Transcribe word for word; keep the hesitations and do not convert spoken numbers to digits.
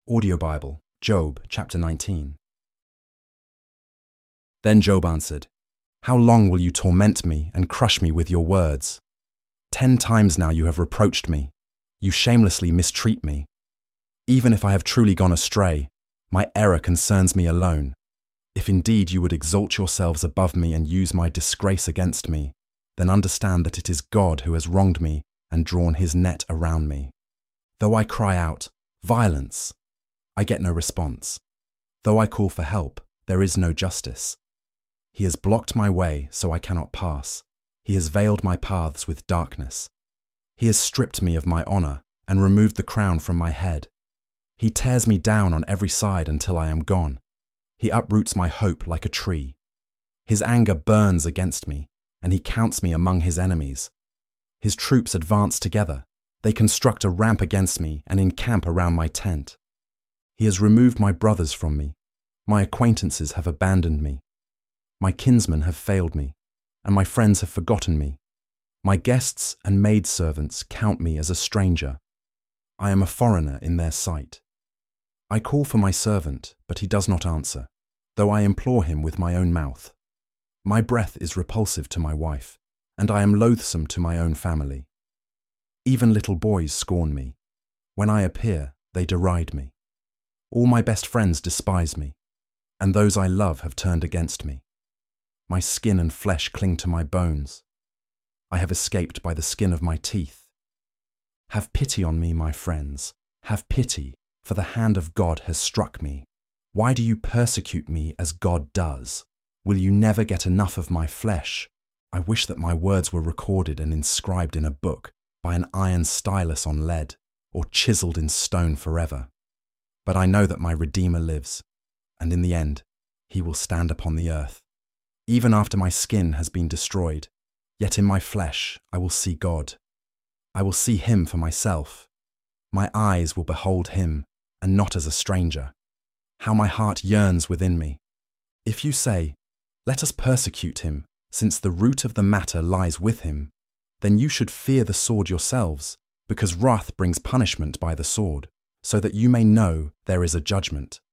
Audio Bible, Job chapter nineteen. Then Job answered, "How long will you torment me and crush me with your words? Ten times now you have reproached me. You shamelessly mistreat me. Even if I have truly gone astray, my error concerns me alone. If indeed you would exalt yourselves above me and use my disgrace against me, then understand that it is God who has wronged me and drawn his net around me. Though I cry out, 'Violence!' I get no response. Though I call for help, there is no justice. He has blocked my way so I cannot pass. He has veiled my paths with darkness. He has stripped me of my honor and removed the crown from my head. He tears me down on every side until I am gone. He uproots my hope like a tree. His anger burns against me, and he counts me among his enemies. His troops advance together. They construct a ramp against me and encamp around my tent. He has removed my brothers from me. My acquaintances have abandoned me. My kinsmen have failed me, and my friends have forgotten me. My guests and maidservants count me as a stranger. I am a foreigner in their sight. I call for my servant, but he does not answer, though I implore him with my own mouth. My breath is repulsive to my wife, and I am loathsome to my own family. Even little boys scorn me. When I appear, they deride me. All my best friends despise me, and those I love have turned against me. My skin and flesh cling to my bones. I have escaped by the skin of my teeth. Have pity on me, my friends. Have pity, for the hand of God has struck me. Why do you persecute me as God does? Will you never get enough of my flesh? I wish that my words were recorded and inscribed in a book by an iron stylus on lead, or chiseled in stone forever. But I know that my Redeemer lives, and in the end, he will stand upon the earth. Even after my skin has been destroyed, yet in my flesh I will see God. I will see him for myself. My eyes will behold him, and not as a stranger. How my heart yearns within me. If you say, 'Let us persecute him, since the root of the matter lies with him,' then you should fear the sword yourselves, because wrath brings punishment by the sword, so that you may know there is a judgment.